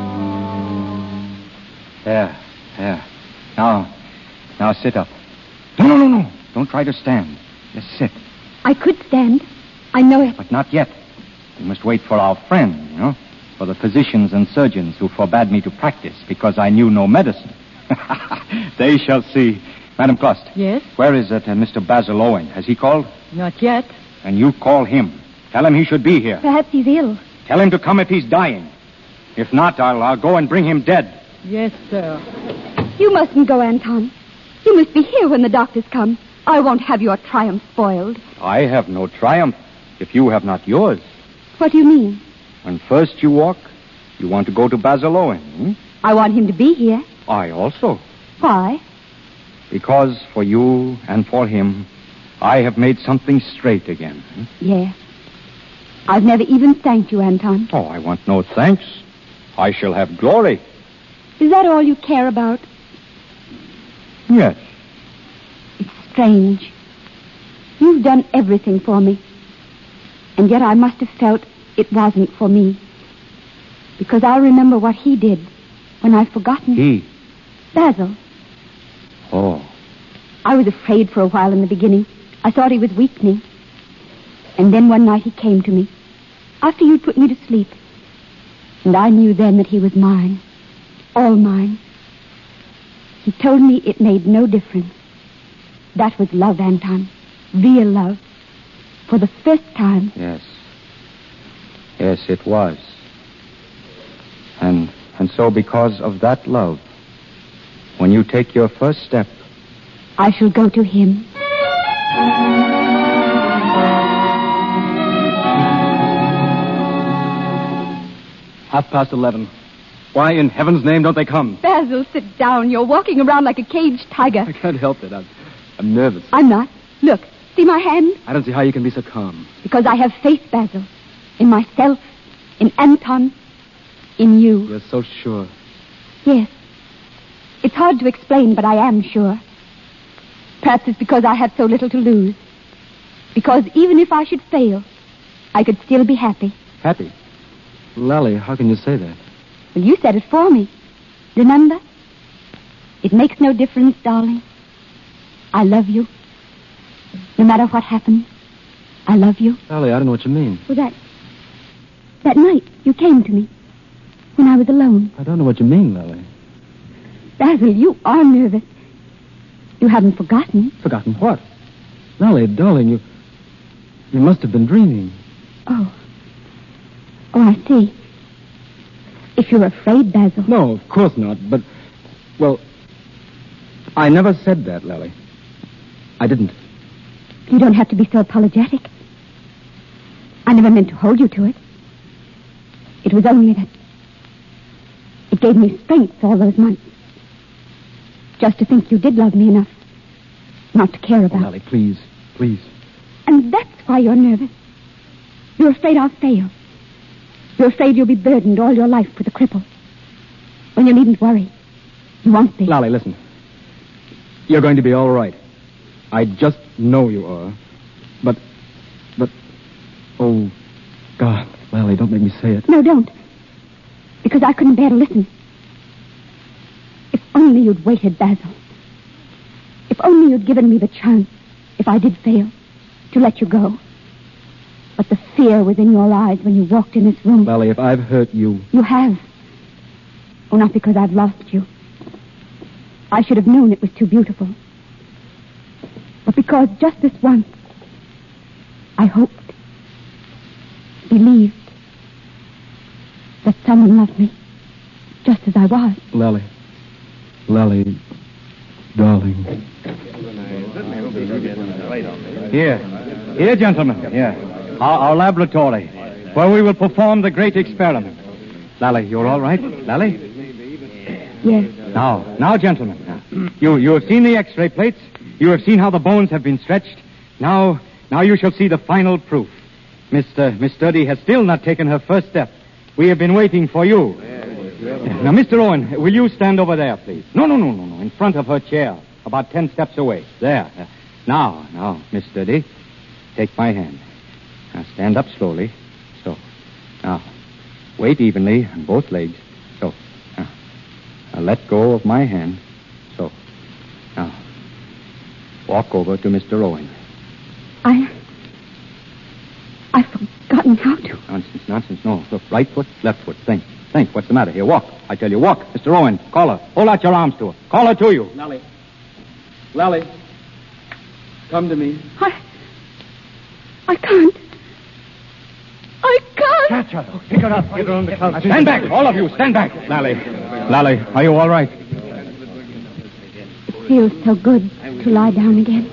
There, there. Now, now sit up. No, no, no, no. Don't try to stand. Just sit. I could stand. I know it. But not yet. We must wait for our friend, you know, for the physicians and surgeons who forbade me to practice because I knew no medicine. They shall see. Madam Klost. Yes? Where is it, uh, Mister Basil Owen? Has he called? Not yet. And you call him. Tell him he should be here. Perhaps he's ill. Tell him to come if he's dying. If not, I'll, I'll go and bring him dead. Yes, sir. You mustn't go, Anton. You must be here when the doctors come. I won't have your triumph spoiled. I have no triumph if you have not yours. What do you mean? When first you walk, you want to go to Basil Owen, hmm? I want him to be here. I also. Why? Because for you and for him, I have made something straight again. Hmm? Yes. I've never even thanked you, Anton. Oh, I want no thanks. I shall have glory. Is that all you care about? Yes. It's strange. You've done everything for me. And yet I must have felt it wasn't for me. Because I'll remember what he did when I've forgotten. He? Basil. Oh. I was afraid for a while in the beginning. I thought he was weakening. And then one night he came to me, after you'd put me to sleep. And I knew then that he was mine. All mine. He told me it made no difference. That was love, Anton. Real love. For the first time. Yes. Yes, it was. And and so because of that love, when you take your first step, I shall go to him. Half past eleven. Why in heaven's name don't they come? Basil, sit down. You're walking around like a caged tiger. I can't help it. I'm, I'm nervous. I'm not. Look, see my hand? I don't see how you can be so calm. Because I have faith, Basil. In myself, in Anton, in you. You're so sure. Yes. It's hard to explain, but I am sure. Perhaps it's because I have so little to lose. Because even if I should fail, I could still be happy. Happy? Lally, how can you say that? Well, you said it for me. Remember? It makes no difference, darling. I love you. No matter what happens, I love you. Lally, I don't know what you mean. Well, that... That night you came to me. When I was alone. I don't know what you mean, Lally. Basil, you are nervous. You haven't forgotten. Forgotten what? Lally, darling, you... You must have been dreaming. Oh. Oh, I see. If you're afraid, Basil. No, of course not, but... Well, I never said that, Lally. I didn't. You don't have to be so apologetic. I never meant to hold you to it. It was only that gave me strength all those months. Just to think you did love me enough not to care about. Oh, Lally, please, please. And that's why you're nervous. You're afraid I'll fail. You're afraid you'll be burdened all your life with a cripple. Well, you needn't worry. You won't be. Lally, listen. You're going to be all right. I just know you are. But, but, oh, God, Lally, don't make me say it. No, don't. Because I couldn't bear to listen. If only you'd waited, Basil. If only you'd given me the chance, if I did fail, to let you go. But the fear was in your eyes when you walked in this room. Lally, if I've hurt you... You have. Oh, not because I've lost you. I should have known it was too beautiful. But because just this once, I hoped, believed, that someone loved me, just as I was. Lally. Lally, darling. Here. Here, gentlemen. Here. Our, our laboratory, where we will perform the great experiment. Lally, you're all right? Lally? Yes. Now, now, gentlemen. Now, you, you have seen the X-ray plates. You have seen how the bones have been stretched. Now, now you shall see the final proof. Miss, uh, Miss Sturdy has still not taken her first step. We have been waiting for you. Now, Mister Owen, will you stand over there, please? No, no, no, no, no. In front of her chair, about ten steps away. There. Uh, now, now, Miss Sturdy, take my hand. Now, stand up slowly. So. Now, weight evenly on both legs. So. Now, now let go of my hand. So. Now, walk over to Mister Owen. I... I've forgotten how to. Nonsense, nonsense. No, look, right foot, left foot. Think, think. What's the matter? Here, walk. I tell you, walk. Mister Owen, call her. Hold out your arms to her. Call her to you. Lally. Lally. Come to me. I... I can't. I can't. Catch her. Pick her up. Get her on the couch. Stand back. All of you, stand back. Lally. Lally, are you all right? It feels so good to lie down again.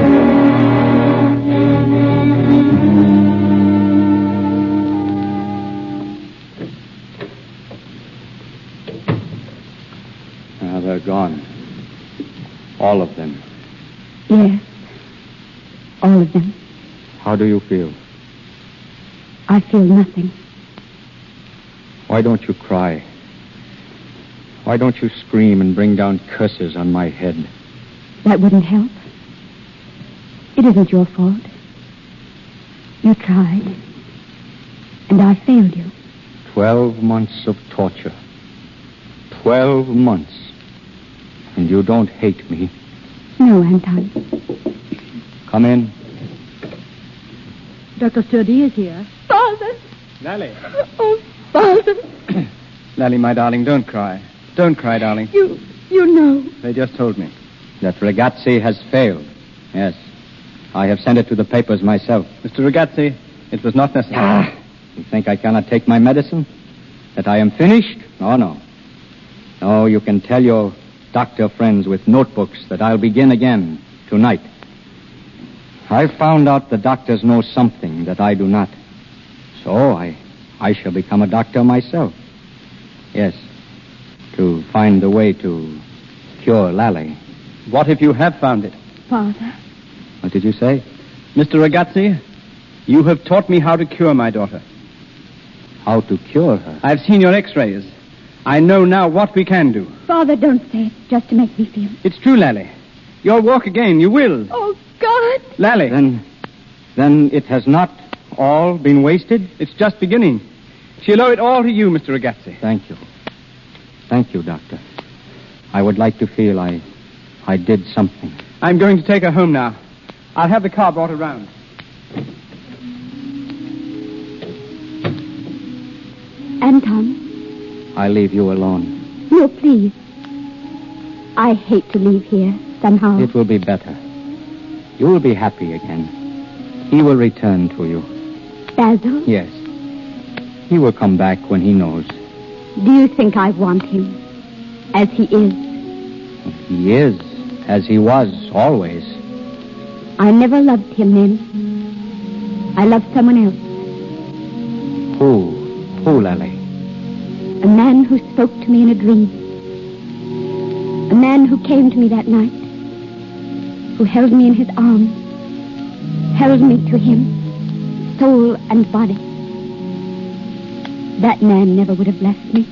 Now they're gone. All of them. Yes. All of them. How do you feel? I feel nothing. Why don't you cry? Why don't you scream and bring down curses on my head? That wouldn't help. It isn't your fault. You tried. And I failed you. Twelve months of torture. Twelve months. And you don't hate me. No, Anton. Come in. Doctor Sturdy is here. Father! Lally. Oh, Father! Lally, my darling, don't cry. Don't cry, darling. You, you know. They just told me. That Ragazzi has failed. Yes. I have sent it to the papers myself. Mister Ragazzi, it was not necessary. Ah, you think I cannot take my medicine? That I am finished? Oh, no. No, you can tell your doctor friends with notebooks that I'll begin again tonight. I found out the doctors know something that I do not. So I, I shall become a doctor myself. Yes, to find the way to cure Lally. What if you have found it? Father. What did you say? Mister Ragazzi, you have taught me how to cure my daughter. How to cure her? I've seen your x-rays. I know now what we can do. Father, don't say it just to make me feel. It's true, Lally. You'll walk again. You will. Oh, God. Lally. Then, then it has not all been wasted? It's just beginning. She'll owe it all to you, Mister Ragazzi. Thank you. Thank you, Doctor. I would like to feel I, I did something. I'm going to take her home now. I'll have the car brought around. Anton. I leave you alone. No, please. I hate to leave here, somehow. It will be better. You will be happy again. He will return to you. Basil? Yes. He will come back when he knows. Do you think I want him as he is? He is, as he was, always. I never loved him then. I loved someone else. Who? Who, Lally? A man who spoke to me in a dream. A man who came to me that night. Who held me in his arms. Held me to him, soul and body. That man never would have left me.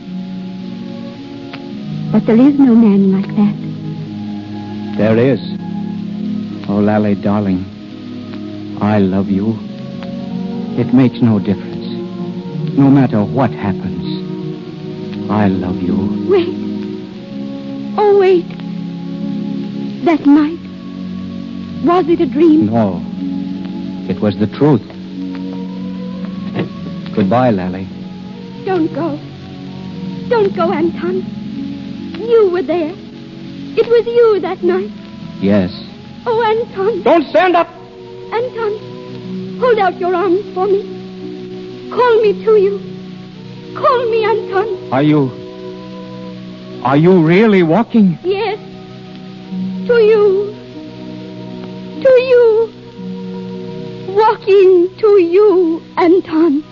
But there is no man like that. There is. Oh, Lally, darling, I love you. It makes no difference. No matter what happens, I love you. Wait. Oh, wait. That night, was it a dream? No. It was the truth. Goodbye, Lally. Don't go. Don't go, Anton. You were there. It was you that night. Yes. Oh, Anton. Don't stand up. Anton, hold out your arms for me. Call me to you. Call me, Anton. Are you... Are you really walking? Yes. To you. To you. Walking to you, Anton.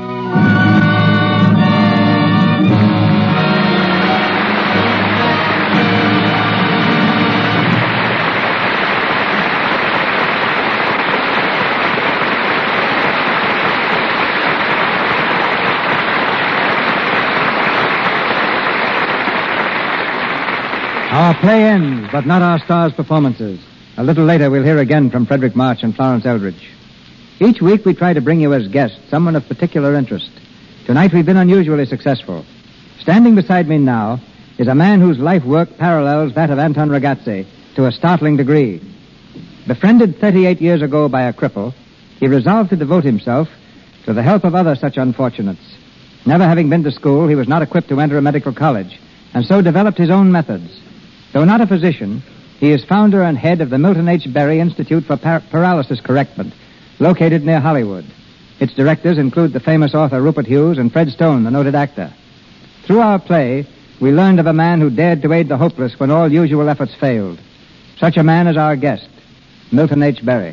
Our play ends, but not our stars' performances. A little later, we'll hear again from Frederick March and Florence Eldridge. Each week, we try to bring you as guests someone of particular interest. Tonight, we've been unusually successful. Standing beside me now is a man whose life work parallels that of Anton Ragazzi to a startling degree. Befriended thirty-eight years ago by a cripple, he resolved to devote himself to the help of other such unfortunates. Never having been to school, he was not equipped to enter a medical college, and so developed his own methods. Though not a physician, he is founder and head of the Milton H. Berry Institute for Par- Paralysis Correctment, located near Hollywood. Its directors include the famous author Rupert Hughes and Fred Stone, the noted actor. Through our play, we learned of a man who dared to aid the hopeless when all usual efforts failed. Such a man is our guest, Milton H. Berry.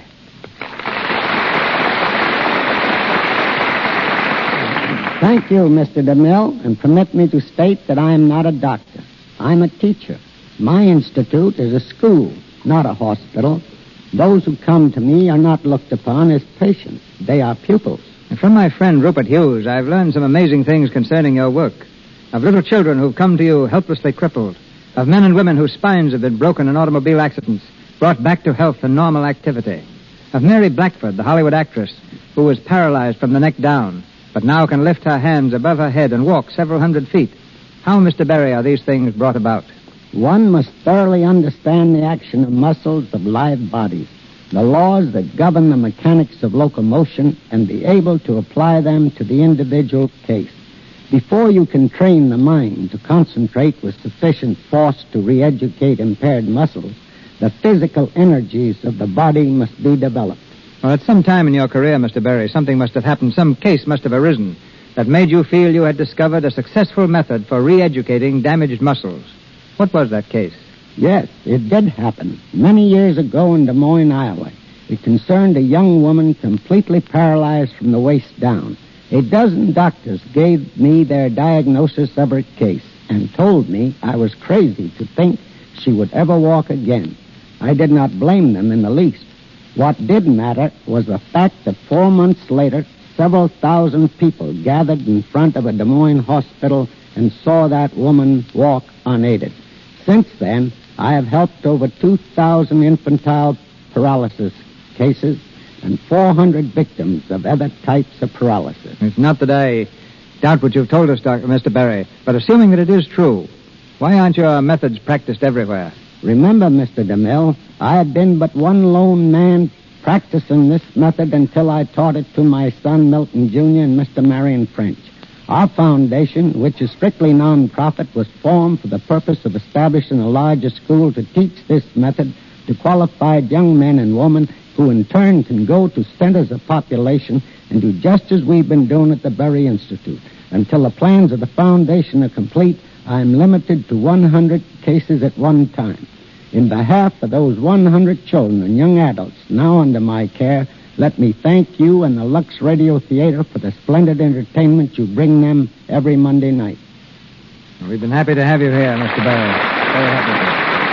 Thank you, Mister DeMille, and permit me to state that I am not a doctor. I'm a teacher. My institute is a school, not a hospital. Those who come to me are not looked upon as patients. They are pupils. And from my friend Rupert Hughes, I've learned some amazing things concerning your work. Of little children who've come to you helplessly crippled. Of men and women whose spines have been broken in automobile accidents, brought back to health and normal activity. Of Mary Blackford, the Hollywood actress, who was paralyzed from the neck down, but now can lift her hands above her head and walk several hundred feet. How, Mister Berry, are these things brought about? One must thoroughly understand the action of muscles of live bodies, the laws that govern the mechanics of locomotion, and be able to apply them to the individual case. Before you can train the mind to concentrate with sufficient force to re-educate impaired muscles, the physical energies of the body must be developed. Well, at some time in your career, Mister Berry, something must have happened, some case must have arisen that made you feel you had discovered a successful method for re-educating damaged muscles. What was that case? Yes, it did happen. Many years ago in Des Moines, Iowa. It concerned a young woman completely paralyzed from the waist down. A dozen doctors gave me their diagnosis of her case and told me I was crazy to think she would ever walk again. I did not blame them in the least. What did matter was the fact that four months later, several thousand people gathered in front of a Des Moines hospital and saw that woman walk unaided. Since then, I have helped over two thousand infantile paralysis cases and four hundred victims of other types of paralysis. It's not that I doubt what you've told us, Doctor Mister Berry, but assuming that it is true, why aren't your methods practiced everywhere? Remember, Mister DeMille, I had been but one lone man practicing this method until I taught it to my son Milton Junior and Mister Marion French. Our foundation, which is strictly non-profit, was formed for the purpose of establishing a larger school to teach this method to qualified young men and women who in turn can go to centers of population and do just as we've been doing at the Berry Institute. Until the plans of the foundation are complete, I'm limited to one hundred cases at one time. In behalf of those one hundred children and young adults now under my care, let me thank you and the Lux Radio Theater for the splendid entertainment you bring them every Monday night. We've been happy to have you here, Mister Bell. Very happy.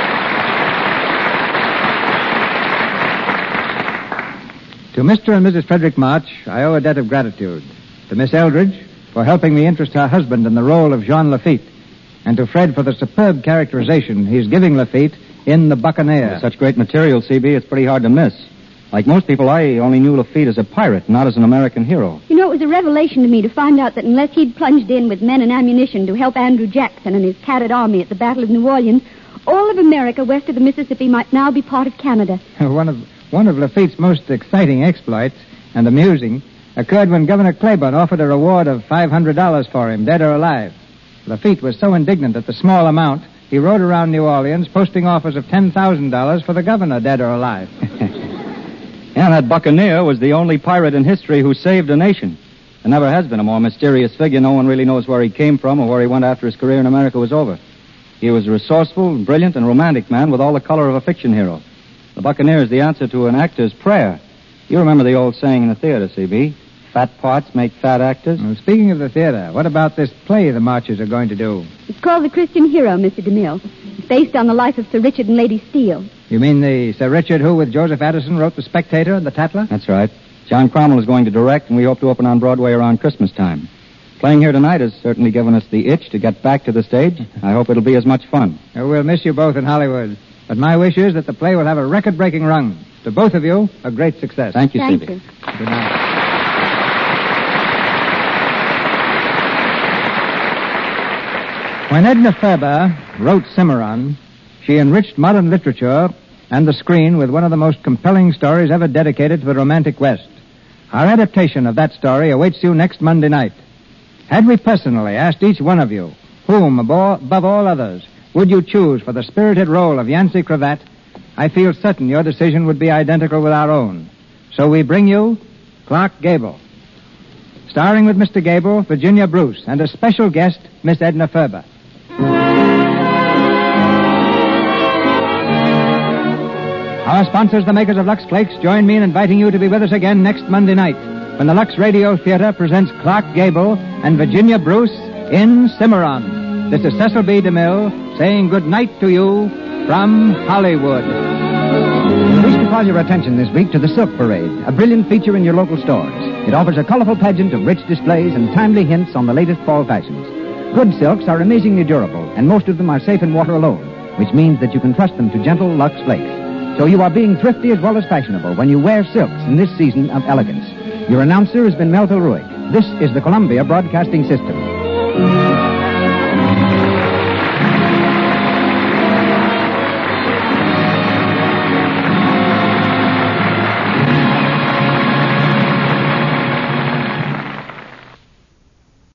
To Mister and Missus Frederick March, I owe a debt of gratitude. To Miss Eldridge for helping me interest her husband in the role of Jean Lafitte, and to Fred for the superb characterization he's giving Lafitte in The Buccaneer. With such great material, C B, it's pretty hard to miss. Like most people, I only knew Lafitte as a pirate, not as an American hero. You know, it was a revelation to me to find out that unless he'd plunged in with men and ammunition to help Andrew Jackson and his tattered army at the Battle of New Orleans, all of America west of the Mississippi might now be part of Canada. One of one of Lafitte's most exciting exploits, and amusing, occurred when Governor Claiborne offered a reward of five hundred dollars for him, dead or alive. Lafitte was so indignant at the small amount, he rode around New Orleans posting offers of ten thousand dollars for the governor, dead or alive. And that Buccaneer was the only pirate in history who saved a nation. There never has been a more mysterious figure. No one really knows where he came from or where he went after his career in America was over. He was a resourceful, brilliant, and romantic man with all the color of a fiction hero. The Buccaneer is the answer to an actor's prayer. You remember the old saying in the theater, C B? Fat parts make fat actors. Well, speaking of the theater, what about this play the Marches are going to do? It's called The Christian Hero, Mister DeMille. It's based on the life of Sir Richard and Lady Steele. You mean the Sir Richard who, with Joseph Addison, wrote The Spectator and The Tatler? That's right. John Cromwell is going to direct, and we hope to open on Broadway around Christmas time. Playing here tonight has certainly given us the itch to get back to the stage. I hope it'll be as much fun. Oh, we'll miss you both in Hollywood. But my wish is that the play will have a record-breaking run. To both of you, a great success. Thank you, Thank C B. you. Good night. When Edna Ferber wrote Cimarron, she enriched modern literature and the screen with one of the most compelling stories ever dedicated to the romantic West. Our adaptation of that story awaits you next Monday night. Had we personally asked each one of you, whom, above, above all others, would you choose for the spirited role of Yancey Cravat, I feel certain your decision would be identical with our own. So we bring you Clark Gable. Starring with Mister Gable, Virginia Bruce, and a special guest, Miss Edna Ferber. Our sponsors, the makers of Lux Flakes, join me in inviting you to be with us again next Monday night when the Lux Radio Theater presents Clark Gable and Virginia Bruce in Cimarron. This is Cecil B. DeMille saying good night to you from Hollywood. We wish to call your attention this week to the Silk Parade, a brilliant feature in your local stores. It offers a colorful pageant of rich displays and timely hints on the latest fall fashions. Good silks are amazingly durable, and most of them are safe in water alone, which means that you can trust them to gentle Lux Flakes. So you are being thrifty as well as fashionable when you wear silks in this season of elegance. Your announcer has been Melville Ruick. This is the Columbia Broadcasting System.